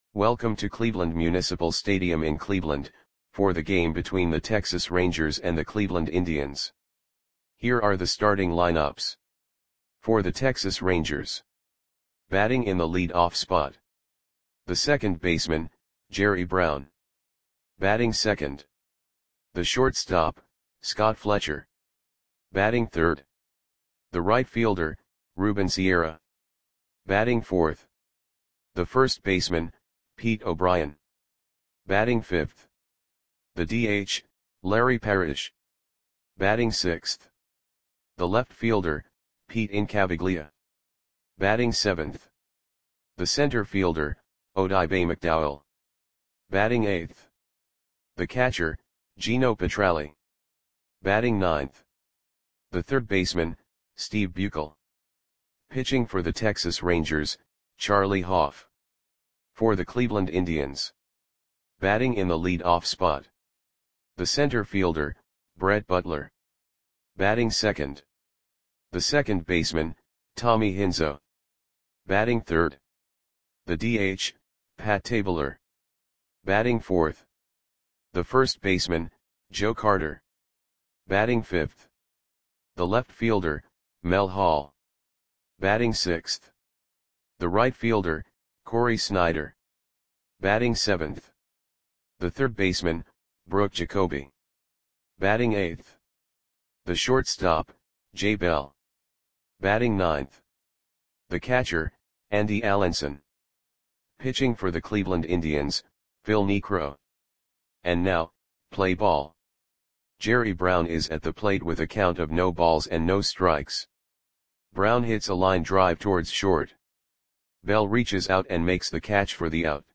Welcome to Cleveland Municipal Stadium in Cleveland, for the game between the Texas Rangers and the Cleveland Indians. Here are the starting lineups. For the Texas Rangers. Batting in the lead-off spot. The second baseman, Jerry Brown. Batting second. The shortstop, Scott Fletcher. Batting third. The right fielder, Ruben Sierra. Batting fourth. The first baseman, Pete O'Brien. Batting fifth. The DH, Larry Parrish. Batting sixth. The left fielder, Pete Incaviglia. Batting seventh. The center fielder, Odibe McDowell. Batting eighth. The catcher, Gino Petralli. Batting ninth. The third baseman, Steve Buechel. Pitching for the Texas Rangers, Charlie Hoff. For the Cleveland Indians. Batting in the lead-off spot. The center fielder, Brett Butler. Batting second. The second baseman, Tommy Hinzo. Batting third. The DH, Pat Tabler. Batting fourth. The first baseman, Joe Carter. Batting fifth. The left fielder, Mel Hall. Batting sixth. The right fielder, Corey Snyder. Batting seventh. The third baseman, Brooke Jacoby. Batting eighth. The shortstop, Jay Bell. Batting ninth. The catcher, Andy Allenson. Pitching for the Cleveland Indians, Phil Niekro. And now, play ball. Jerry Brown is at the plate with a count of no balls and no strikes. Brown hits a line drive towards short. Bell reaches out and makes the catch for the out.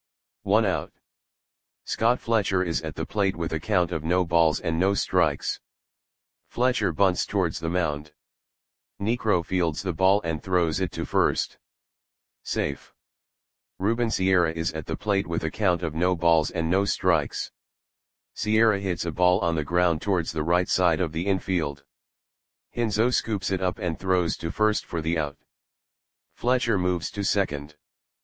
1 out. Scott Fletcher is at the plate with a count of no balls and no strikes. Fletcher bunts towards the mound. Niekro fields the ball and throws it to first. Safe. Ruben Sierra is at the plate with a count of no balls and no strikes. Sierra hits a ball on the ground towards the right side of the infield. Hinzo scoops it up and throws to first for the out. Fletcher moves to second.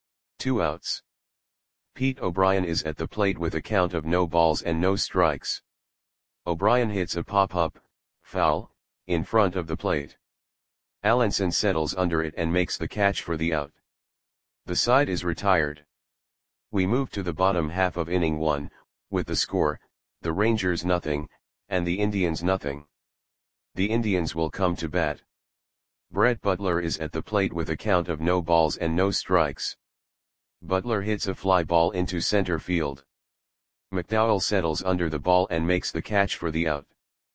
2 outs. Pete O'Brien is at the plate with a count of no balls and no strikes. O'Brien hits a pop-up, foul, in front of the plate. Allenson settles under it and makes the catch for the out. The side is retired. We move to the bottom half of inning 1, with the score, the Rangers nothing, and the Indians nothing. The Indians will come to bat. Brett Butler is at the plate with a count of no balls and no strikes. Butler hits a fly ball into center field. McDowell settles under the ball and makes the catch for the out.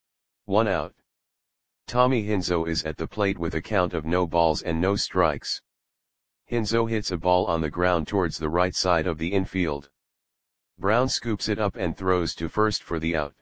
1 out. Tommy Hinzo is at the plate with a count of no balls and no strikes. Hinzo hits a ball on the ground towards the right side of the infield. Brown scoops it up and throws to first for the out.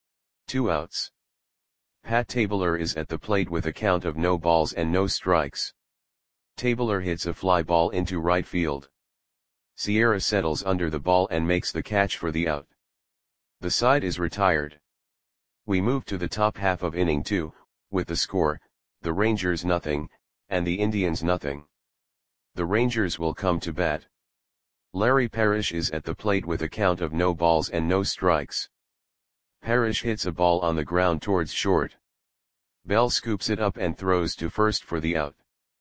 2 outs. Pat Tabler is at the plate with a count of no balls and no strikes. Tabler hits a fly ball into right field. Sierra settles under the ball and makes the catch for the out. The side is retired. We move to the top half of inning 2, with the score, the Rangers nothing, and the Indians nothing. The Rangers will come to bat. Larry Parrish is at the plate with a count of no balls and no strikes. Parrish hits a ball on the ground towards short. Bell scoops it up and throws to first for the out.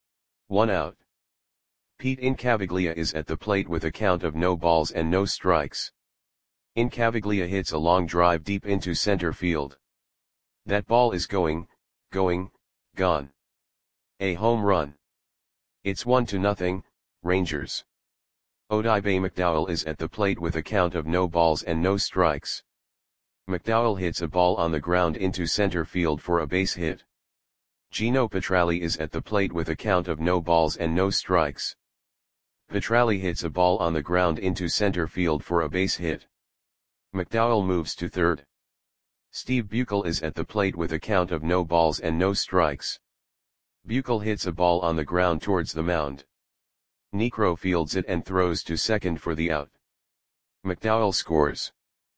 1 out. Pete Incaviglia is at the plate with a count of no balls and no strikes. Incaviglia hits a long drive deep into center field. That ball is going, gone. A home run. It's 1-0, Rangers. Odibe McDowell is at the plate with a count of no balls and no strikes. McDowell hits a ball on the ground into center field for a base hit. Gino Petralli is at the plate with a count of no balls and no strikes. Petralli hits a ball on the ground into center field for a base hit. McDowell moves to third. Steve Buechel is at the plate with a count of no balls and no strikes. Buechel hits a ball on the ground towards the mound. Niekro fields it and throws to second for the out. McDowell scores.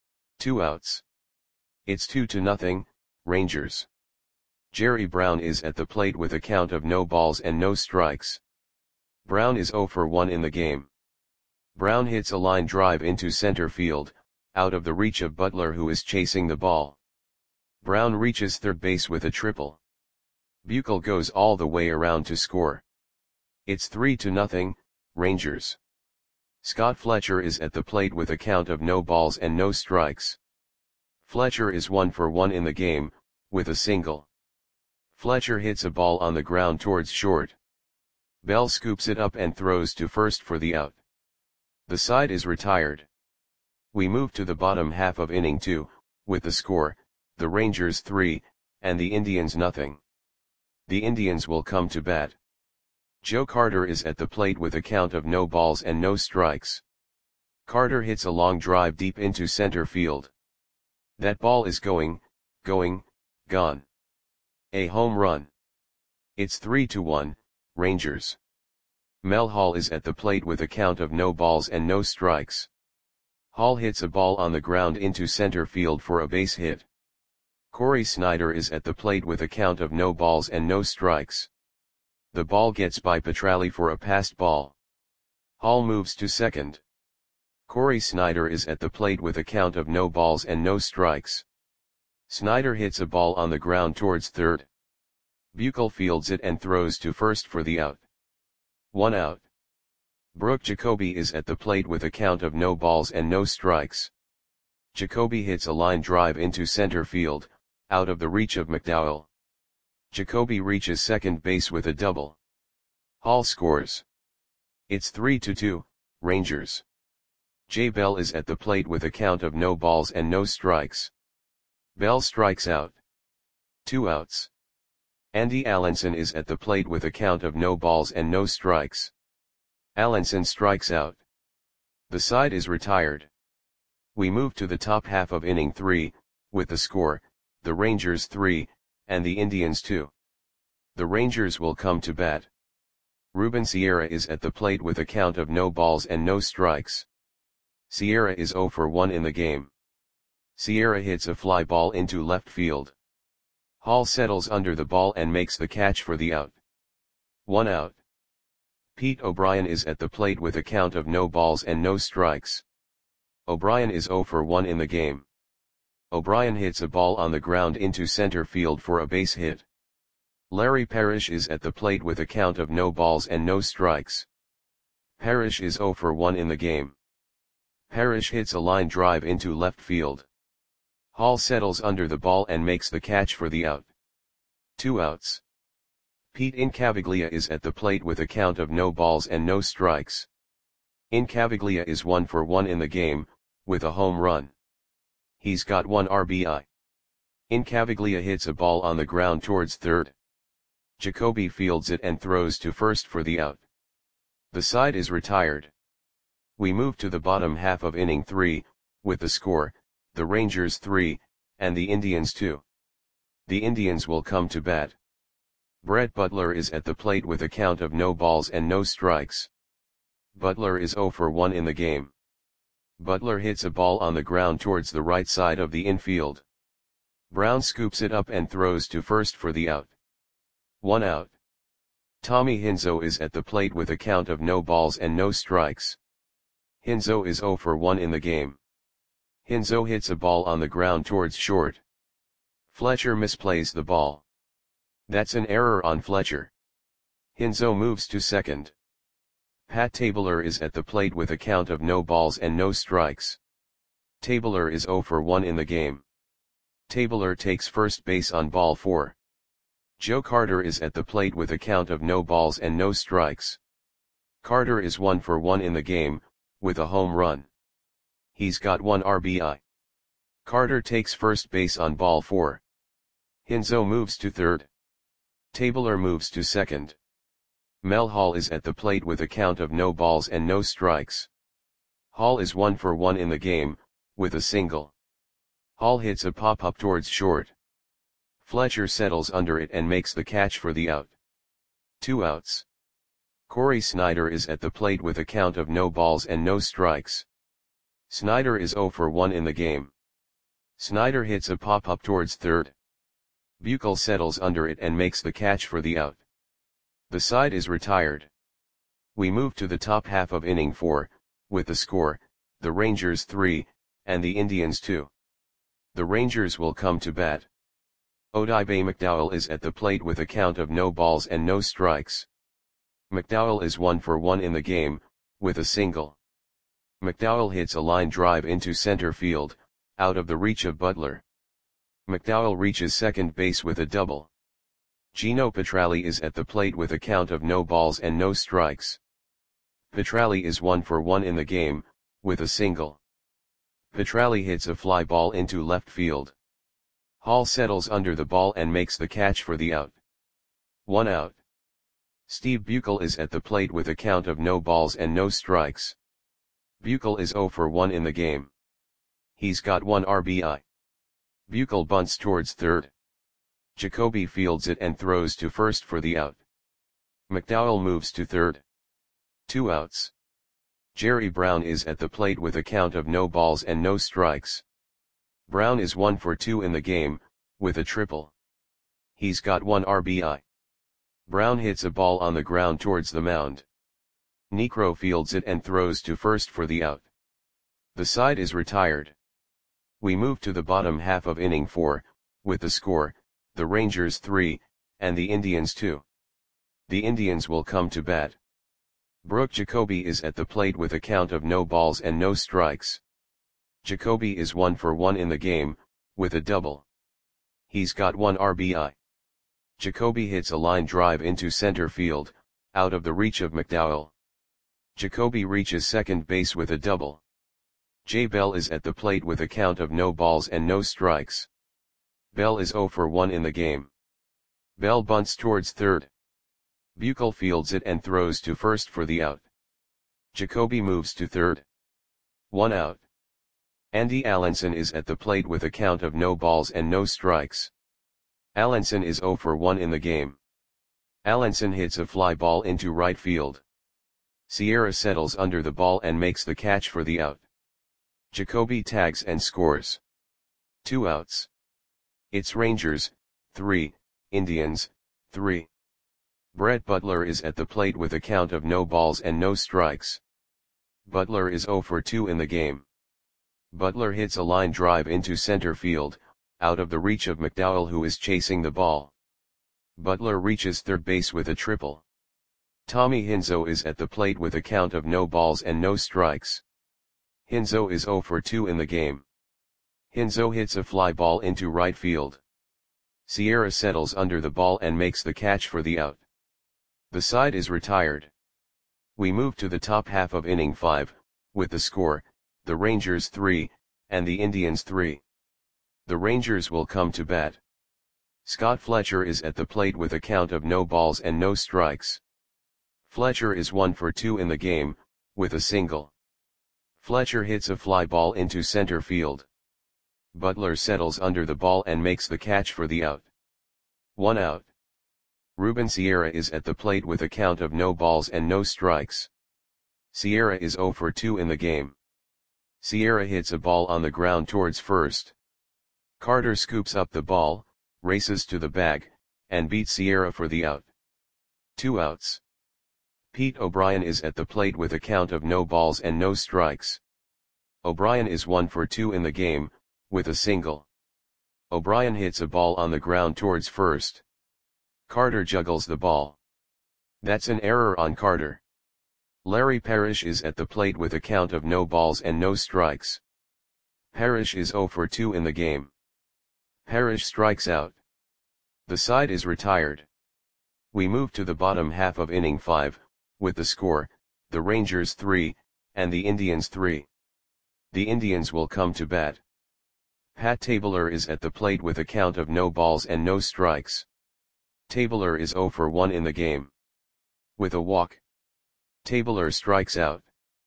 2 outs. It's 2-0, Rangers. Jerry Brown is at the plate with a count of no balls and no strikes. Brown is 0 for 1 in the game. Brown hits a line drive into center field, out of the reach of Butler who is chasing the ball. Brown reaches third base with a triple. Buechel goes all the way around to score. It's 3-0, Rangers. Scott Fletcher is at the plate with a count of no balls and no strikes. Fletcher is 1 for 1 in the game, with a single. Fletcher hits a ball on the ground towards short. Bell scoops it up and throws to first for the out. The side is retired. We move to the bottom half of inning 2, with the score, the Rangers 3, and the Indians nothing. The Indians will come to bat. Joe Carter is at the plate with a count of no balls and no strikes. Carter hits a long drive deep into center field. That ball is gone. A home run. It's 3-1, Rangers. Mel Hall is at the plate with a count of no balls and no strikes. Hall hits a ball on the ground into center field for a base hit. Corey Snyder is at the plate with a count of no balls and no strikes. The ball gets by Petralli for a passed ball. Hall moves to second. Corey Snyder is at the plate with a count of no balls and no strikes. Snyder hits a ball on the ground towards third. Buechel fields it and throws to first for the out. 1 out. Brooke Jacoby is at the plate with a count of no balls and no strikes. Jacoby hits a line drive into center field, out of the reach of McDowell. Jacoby reaches second base with a double. Hall scores. It's 3-2, Rangers. Jay Bell is at the plate with a count of no balls and no strikes. Bell strikes out. 2 outs. Andy Allenson is at the plate with a count of no balls and no strikes. Allenson strikes out. The side is retired. We move to the top half of inning 3, with the score, the Rangers 3, and the Indians 2. The Rangers will come to bat. Ruben Sierra is at the plate with a count of no balls and no strikes. Sierra is 0 for 1 in the game. Sierra hits a fly ball into left field. Hall settles under the ball and makes the catch for the out. 1 out. Pete O'Brien is at the plate with a count of no balls and no strikes. O'Brien is 0 for 1 in the game. O'Brien hits a ball on the ground into center field for a base hit. Larry Parrish is at the plate with a count of no balls and no strikes. Parrish is 0 for 1 in the game. Parrish hits a line drive into left field. Hall settles under the ball and makes the catch for the out. 2 outs. Pete Incaviglia is at the plate with a count of no balls and no strikes. Incaviglia is 1 for 1 in the game, with a home run. He's got 1 RBI. Incaviglia hits a ball on the ground towards third. Jacoby fields it and throws to first for the out. The side is retired. We move to the bottom half of inning 3, with the score, the Rangers 3, and the Indians 2. The Indians will come to bat. Brett Butler is at the plate with a count of no balls and no strikes. Butler is 0 for 1 in the game. Butler hits a ball on the ground towards the right side of the infield. Brown scoops it up and throws to first for the out. 1 out. Tommy Hinzo is at the plate with a count of no balls and no strikes. Hinzo is 0 for 1 in the game. Hinzo hits a ball on the ground towards short. Fletcher misplays the ball. That's an error on Fletcher. Hinzo moves to second. Pat Tabler is at the plate with a count of no balls and no strikes. Tabler is 0 for 1 in the game. Tabler takes first base on ball 4. Joe Carter is at the plate with a count of no balls and no strikes. Carter is 1 for 1 in the game, with a home run. He's got 1 RBI. Carter takes first base on ball 4. Hinzo moves to third. Tabler moves to second. Mel Hall is at the plate with a count of no balls and no strikes. Hall is 1 for 1 in the game, with a single. Hall hits a pop-up towards short. Fletcher settles under it and makes the catch for the out. 2 outs. Corey Snyder is at the plate with a count of no balls and no strikes. Snyder is 0 for 1 in the game. Snyder hits a pop-up towards third. Buechel settles under it and makes the catch for the out. The side is retired. We move to the top half of inning 4, with the score, the Rangers 3, and the Indians 2. The Rangers will come to bat. Odibe McDowell is at the plate with a count of no balls and no strikes. McDowell is 1 for 1 in the game, with a single. McDowell hits a line drive into center field, out of the reach of Butler. McDowell reaches second base with a double. Gino Petralli is at the plate with a count of no balls and no strikes. Petralli is 1 for 1 in the game, with a single. Petralli hits a fly ball into left field. Hall settles under the ball and makes the catch for the out. 1 out. Steve Buechel is at the plate with a count of no balls and no strikes. Buechel is 0 for 1 in the game. He's got 1 RBI. Buechel bunts towards third. Jacoby fields it and throws to first for the out. McDowell moves to third. 2 outs. Jerry Brown is at the plate with a count of no balls and no strikes. Brown is 1 for 2 in the game, with a triple. He's got 1 RBI. Brown hits a ball on the ground towards the mound. Niekro fields it and throws to first for the out. The side is retired. We move to the bottom half of inning 4, with the score, the Rangers 3, and the Indians 2. The Indians will come to bat. Brooke Jacoby is at the plate with a count of no balls and no strikes. Jacoby is 1 for 1 in the game, with a double. He's got 1 RBI. Jacoby hits a line drive into center field, out of the reach of McDowell. Jacoby reaches second base with a double. Jay Bell is at the plate with a count of no balls and no strikes. Bell is 0 for 1 in the game. Bell bunts towards third. Buechel fields it and throws to first for the out. Jacoby moves to third. 1 out. Andy Allenson is at the plate with a count of no balls and no strikes. Allenson is 0 for 1 in the game. Allenson hits a fly ball into right field. Sierra settles under the ball and makes the catch for the out. Jacoby tags and scores. 2 outs. It's Rangers, 3, Indians, 3. Brett Butler is at the plate with a count of no balls and no strikes. Butler is 0 for 2 in the game. Butler hits a line drive into center field, out of the reach of McDowell who is chasing the ball. Butler reaches third base with a triple. Tommy Hinzo is at the plate with a count of no balls and no strikes. Hinzo is 0 for 2 in the game. Hinzo hits a fly ball into right field. Sierra settles under the ball and makes the catch for the out. The side is retired. We move to the top half of inning 5, with the score, the Rangers 3, and the Indians 3. The Rangers will come to bat. Scott Fletcher is at the plate with a count of no balls and no strikes. Fletcher is 1 for 2 in the game, with a single. Fletcher hits a fly ball into center field. Butler settles under the ball and makes the catch for the out. 1 out. Ruben Sierra is at the plate with a count of no balls and no strikes. Sierra is 0 for 2 in the game. Sierra hits a ball on the ground towards first. Carter scoops up the ball, races to the bag, and beats Sierra for the out. 2 outs. Pete O'Brien is at the plate with a count of no balls and no strikes. O'Brien is 1 for 2 in the game, with a single. O'Brien hits a ball on the ground towards first. Carter juggles the ball. That's an error on Carter. Larry Parrish is at the plate with a count of no balls and no strikes. Parrish is 0 for 2 in the game. Parrish strikes out. The side is retired. We move to the bottom half of inning 5, with the score, the Rangers 3, and the Indians 3. The Indians will come to bat. Pat Tabler is at the plate with a count of no balls and no strikes. Tabler is 0 for 1 in the game. With a walk. Tabler strikes out.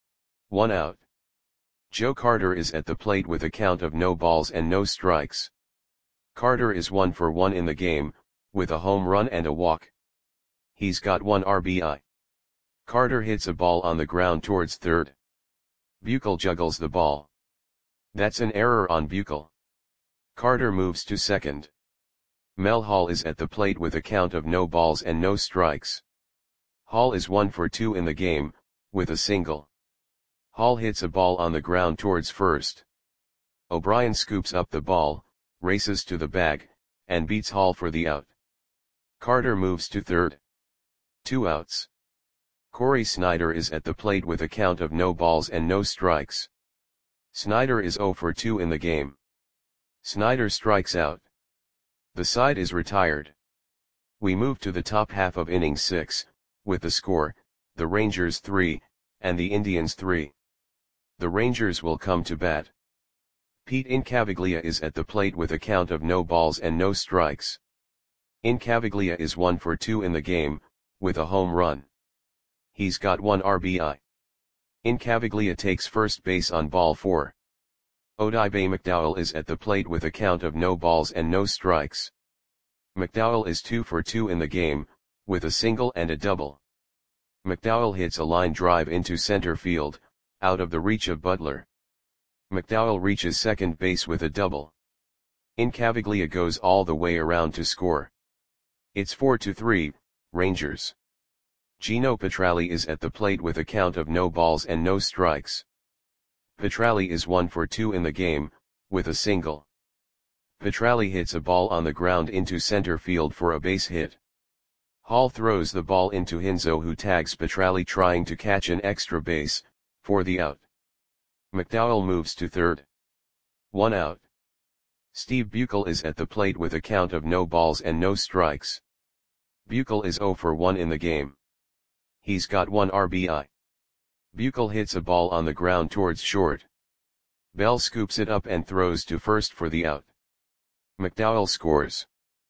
1 out. Joe Carter is at the plate with a count of no balls and no strikes. Carter is 1 for 1 in the game, with a home run and a walk. He's got 1 RBI. Carter hits a ball on the ground towards third. Buechel juggles the ball. That's an error on Buechel. Carter moves to second. Mel Hall is at the plate with a count of no balls and no strikes. Hall is 1 for 2 in the game, with a single. Hall hits a ball on the ground towards first. O'Brien scoops up the ball, races to the bag, and beats Hall for the out. Carter moves to third. 2 outs. Corey Snyder is at the plate with a count of no balls and no strikes. Snyder is 0 for 2 in the game. Snyder strikes out. The side is retired. We move to the top half of inning 6, with the score, the Rangers 3, and the Indians 3. The Rangers will come to bat. Pete Incaviglia is at the plate with a count of no balls and no strikes. Incaviglia is 1 for 2 in the game, with a home run. He's got 1 RBI. Incaviglia takes first base on ball 4. Odibe McDowell is at the plate with a count of no balls and no strikes. McDowell is 2 for 2 in the game, with a single and a double. McDowell hits a line drive into center field, out of the reach of Butler. McDowell reaches second base with a double. Incaviglia goes all the way around to score. It's 4-3, Rangers. Gino Petralli is at the plate with a count of no balls and no strikes. Petralli is 1 for 2 in the game, with a single. Petralli hits a ball on the ground into center field for a base hit. Hall throws the ball into Hinzo, who tags Petralli trying to catch an extra base, for the out. McDowell moves to third. 1 out. Steve Buechel is at the plate with a count of no balls and no strikes. Buechel is 0 for 1 in the game. He's got 1 RBI. Buechel hits a ball on the ground towards short. Bell scoops it up and throws to first for the out. McDowell scores.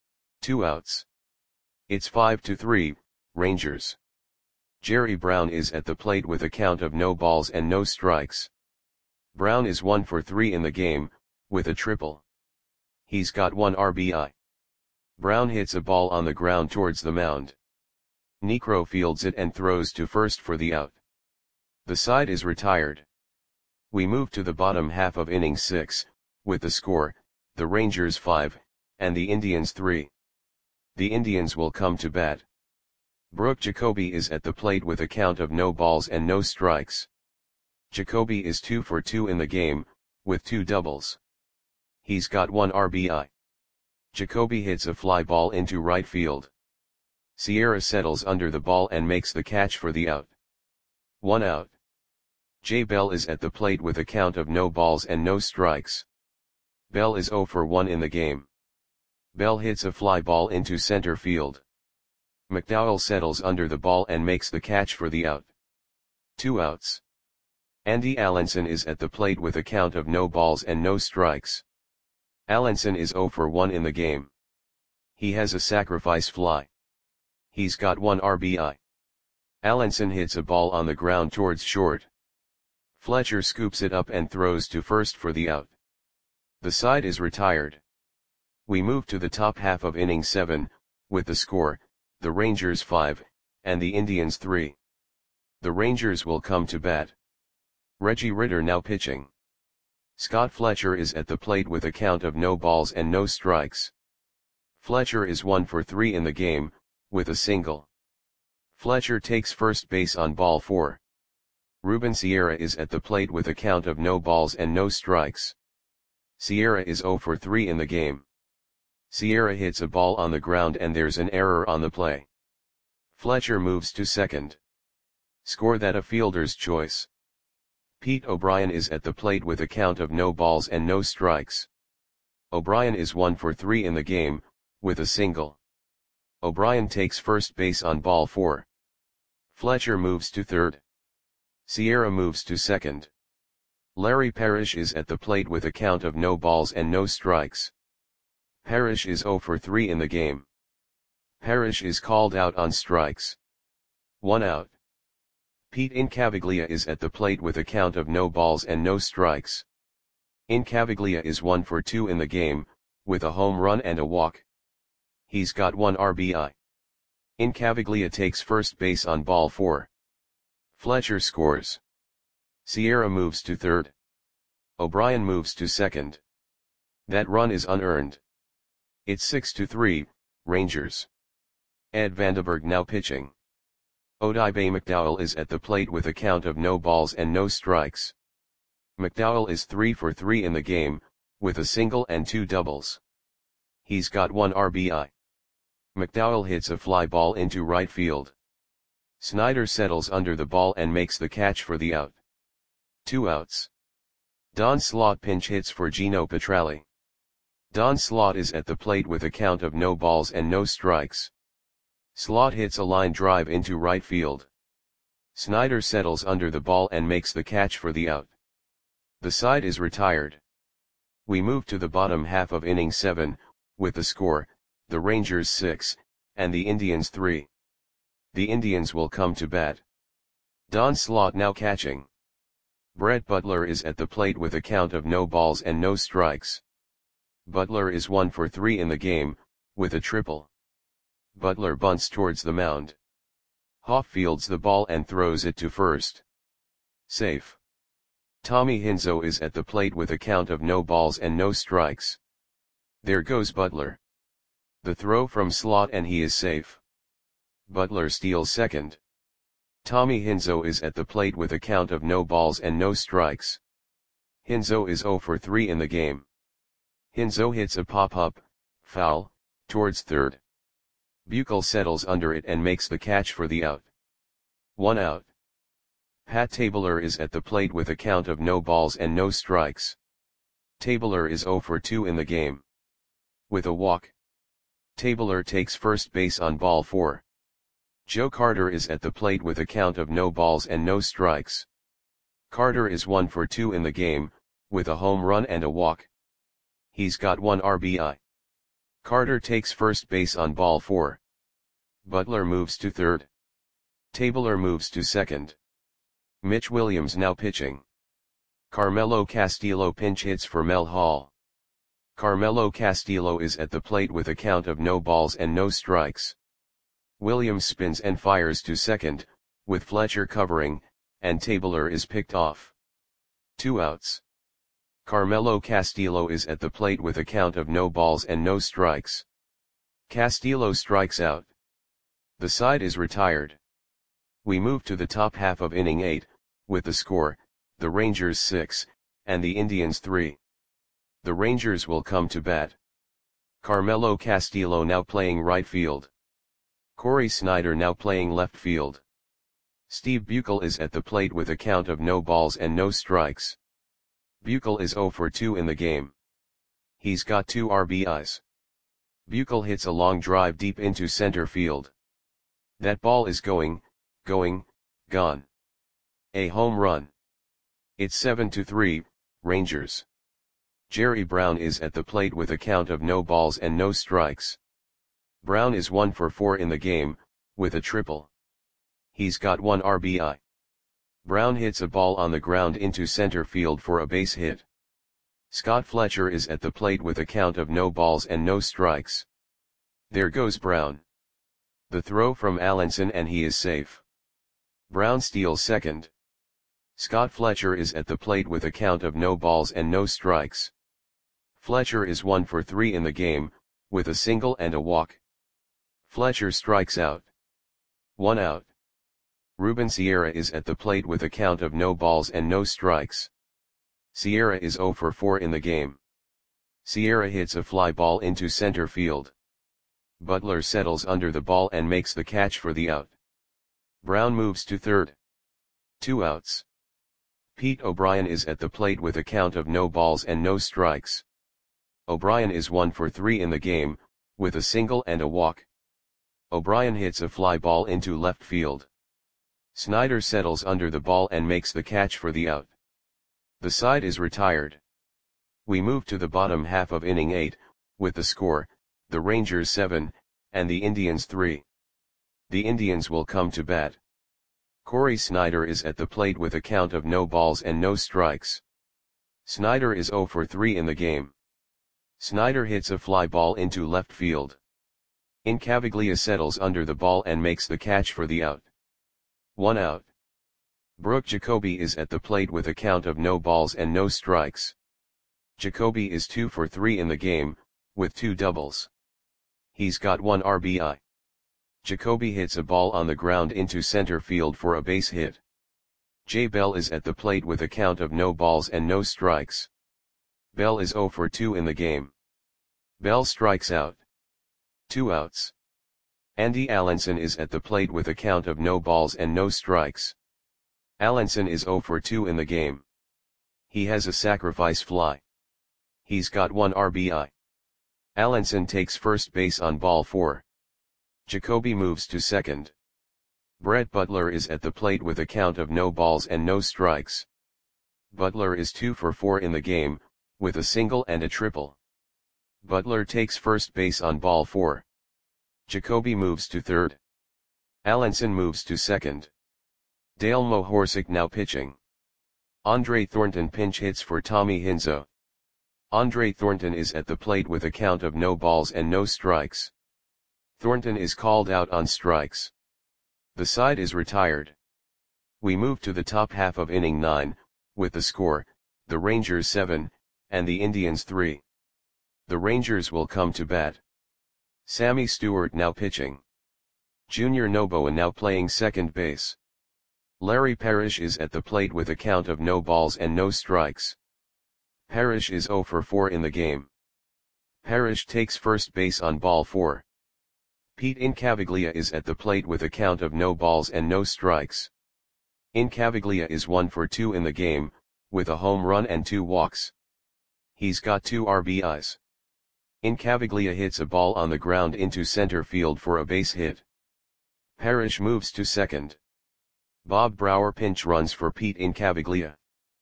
2 outs. It's 5-3, Rangers. Jerry Brown is at the plate with a count of no balls and no strikes. Brown is 1 for 3 in the game, with a triple. He's got 1 RBI. Brown hits a ball on the ground towards the mound. Niekro fields it and throws to first for the out. The side is retired. We move to the bottom half of inning 6, with the score, the Rangers 5, and the Indians 3. The Indians will come to bat. Brooke Jacoby is at the plate with a count of no balls and no strikes. Jacoby is 2 for 2 in the game, with 2 doubles. He's got 1 RBI. Jacoby hits a fly ball into right field. Sierra settles under the ball and makes the catch for the out. 1 out. Jay Bell is at the plate with a count of no balls and no strikes. Bell is 0 for 1 in the game. Bell hits a fly ball into center field. McDowell settles under the ball and makes the catch for the out. 2 outs. Andy Allenson is at the plate with a count of no balls and no strikes. Allenson is 0 for 1 in the game. He has a sacrifice fly. He's got 1 RBI. Allenson hits a ball on the ground towards short. Fletcher scoops it up and throws to first for the out. The side is retired. We move to the top half of inning 7, with the score, the Rangers 5, and the Indians 3. The Rangers will come to bat. Reggie Ritter now pitching. Scott Fletcher is at the plate with a count of no balls and no strikes. Fletcher is 1 for 3 in the game, with a single. Fletcher takes first base on ball 4. Ruben Sierra is at the plate with a count of no balls and no strikes. Sierra is 0 for 3 in the game. Sierra hits a ball on the ground and there's an error on the play. Fletcher moves to second. Score that a fielder's choice. Pete O'Brien is at the plate with a count of no balls and no strikes. O'Brien is 1 for 3 in the game, with a single. O'Brien takes first base on ball 4. Fletcher moves to third. Sierra moves to second. Larry Parrish is at the plate with a count of no balls and no strikes. Parrish is 0 for 3 in the game. Parrish is called out on strikes. 1 out. Pete Incaviglia is at the plate with a count of no balls and no strikes. Incaviglia is 1 for 2 in the game, with a home run and a walk. He's got 1 RBI. Incaviglia takes first base on ball 4. Fletcher scores. Sierra moves to third. O'Brien moves to second. That run is unearned. It's 6-3, Rangers. Ed Vandenberg now pitching. Odibe McDowell is at the plate with a count of no balls and no strikes. McDowell is 3 for 3 in the game, with a single and 2 doubles. He's got 1 RBI. McDowell hits a fly ball into right field. Snyder settles under the ball and makes the catch for the out. 2 outs. Don Slaught pinch hits for Gino Petralli. Don Slaught is at the plate with a count of no balls and no strikes. Slaught hits a line drive into right field. Snyder settles under the ball and makes the catch for the out. The side is retired. We move to the bottom half of inning 7, with the score, the Rangers 6, and the Indians 3. The Indians will come to bat. Don Slaught now catching. Brett Butler is at the plate with a count of no balls and no strikes. Butler is 1 for 3 in the game, with a triple. Butler bunts towards the mound. Hoff fields the ball and throws it to first. Safe. Tommy Hinzo is at the plate with a count of no balls and no strikes. There goes Butler. The throw from Slaught and he is safe. Butler steals second. Tommy Hinzo is at the plate with a count of no balls and no strikes. Hinzo is 0 for 3 in the game. Hinzo hits a pop-up, foul, towards third. Buechel settles under it and makes the catch for the out. 1 out. Pat Tabler is at the plate with a count of no balls and no strikes. Tabler is 0 for 2 in the game. With a walk. Tabler takes first base on ball 4. Joe Carter is at the plate with a count of no balls and no strikes. Carter is 1 for 2 in the game, with a home run and a walk. He's got 1 RBI. Carter takes first base on ball 4. Butler moves to third. Tabler moves to second. Mitch Williams now pitching. Carmelo Castillo pinch hits for Mel Hall. Carmelo Castillo is at the plate with a count of no balls and no strikes. Williams spins and fires to second, with Fletcher covering, and Tabler is picked off. 2 outs. Carmelo Castillo is at the plate with a count of no balls and no strikes. Castillo strikes out. The side is retired. We move to the top half of inning 8, with the score, the Rangers 6, and the Indians 3. The Rangers will come to bat. Carmelo Castillo now playing right field. Corey Snyder now playing left field. Steve Buechel is at the plate with a count of no balls and no strikes. Buechel is 0 for 2 in the game. He's got 2 RBIs. Buechel hits a long drive deep into center field. That ball is going, gone. A home run. It's 7-3, Rangers. Jerry Brown is at the plate with a count of no balls and no strikes. Brown is 1 for 4 in the game, with a triple. He's got 1 RBI. Brown hits a ball on the ground into center field for a base hit. Scott Fletcher is at the plate with a count of no balls and no strikes. There goes Brown. The throw from Allenson and he is safe. Brown steals second. Scott Fletcher is at the plate with a count of no balls and no strikes. Fletcher is 1 for 3 in the game, with a single and a walk. Fletcher strikes out. 1 out. Ruben Sierra is at the plate with a count of no balls and no strikes. Sierra is 0 for 4 in the game. Sierra hits a fly ball into center field. Butler settles under the ball and makes the catch for the out. Brown moves to third. 2 outs. Pete O'Brien is at the plate with a count of no balls and no strikes. O'Brien is 1 for 3 in the game, with a single and a walk. O'Brien hits a fly ball into left field. Snyder settles under the ball and makes the catch for the out. The side is retired. We move to the bottom half of inning 8, with the score, the Rangers 7, and the Indians 3. The Indians will come to bat. Corey Snyder is at the plate with a count of no balls and no strikes. Snyder is 0 for 3 in the game. Snyder hits a fly ball into left field. Incaviglia settles under the ball and makes the catch for the out. 1 out. Brooke Jacoby is at the plate with a count of no balls and no strikes. Jacoby is 2 for 3 in the game, with 2 doubles. He's got 1 RBI. Jacoby hits a ball on the ground into center field for a base hit. Jay Bell is at the plate with a count of no balls and no strikes. Bell is 0 for 2 in the game. Bell strikes out. 2 outs. Andy Allenson is at the plate with a count of no balls and no strikes. Allenson is 0 for 2 in the game. He has a sacrifice fly. He's got 1 RBI. Allenson takes first base on ball 4. Jacoby moves to second. Brett Butler is at the plate with a count of no balls and no strikes. Butler is 2 for 4 in the game, with a single and a triple. Butler takes first base on ball 4. Jacoby moves to third. Allenson moves to second. Dale Mohorsic now pitching. Andre Thornton pinch hits for Tommy Hinzo. Andre Thornton is at the plate with a count of no balls and no strikes. Thornton is called out on strikes. The side is retired. We move to the top half of inning 9, with the score, the Rangers 7, and the Indians 3. The Rangers will come to bat. Sammy Stewart now pitching. Junior Noboa now playing second base. Larry Parrish is at the plate with a count of no balls and no strikes. Parrish is 0 for 4 in the game. Parrish takes first base on ball 4. Pete Incaviglia is at the plate with a count of no balls and no strikes. Incaviglia is 1 for 2 in the game, with a home run and 2 walks. He's got 2 RBIs. Incaviglia hits a ball on the ground into center field for a base hit. Parrish moves to second. Bob Brower pinch runs for Pete Incaviglia.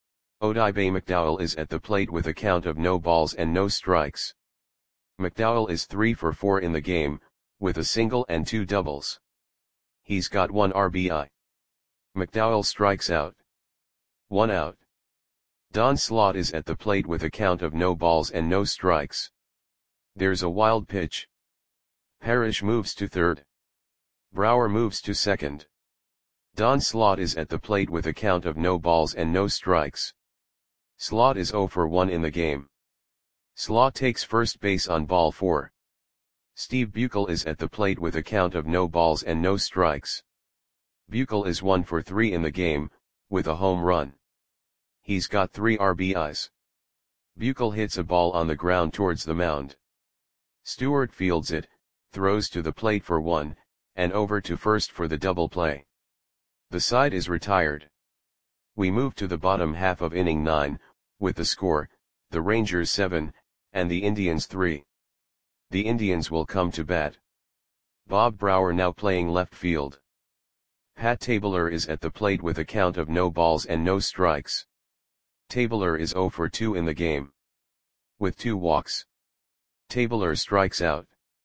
Odibe McDowell is at the plate with a count of no balls and no strikes. McDowell is 3 for 4 in the game, with a single and 2 doubles. He's got 1 RBI. McDowell strikes out. 1 out. Don Slaught is at the plate with a count of no balls and no strikes. There's a wild pitch. Parrish moves to third. Brower moves to second. Don Slaught is at the plate with a count of no balls and no strikes. Slaught is 0 for 1 in the game. Slaught takes first base on ball 4. Steve Buechel is at the plate with a count of no balls and no strikes. Buechel is 1 for 3 in the game, with a home run. He's got 3 RBIs. Buechel hits a ball on the ground towards the mound. Stewart fields it, throws to the plate for 1, and over to first for the double play. The side is retired. We move to the bottom half of inning 9, with the score, the Rangers 7, and the Indians 3. The Indians will come to bat. Bob Brower now playing left field. Pat Tabler is at the plate with a count of no balls and no strikes. Tabler is 0 for 2 in the game. With 2 walks. Tabler strikes out.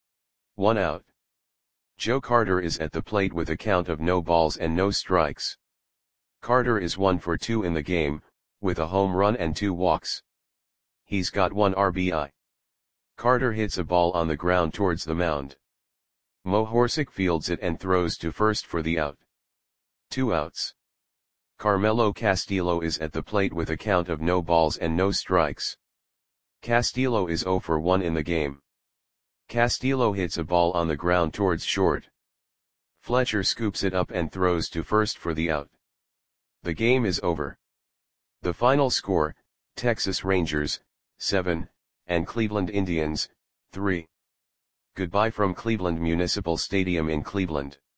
1 out. Joe Carter is at the plate with a count of no balls and no strikes. Carter is 1 for 2 in the game, with a home run and 2 walks. He's got 1 RBI. Carter hits a ball on the ground towards the mound. Mohorsic fields it and throws to first for the out. 2 outs. Carmelo Castillo is at the plate with a count of no balls and no strikes. Castillo is 0 for 1 in the game. Castillo hits a ball on the ground towards short. Fletcher scoops it up and throws to first for the out. The game is over. The final score, Texas Rangers, 7, and Cleveland Indians, 3. Goodbye from Cleveland Municipal Stadium in Cleveland.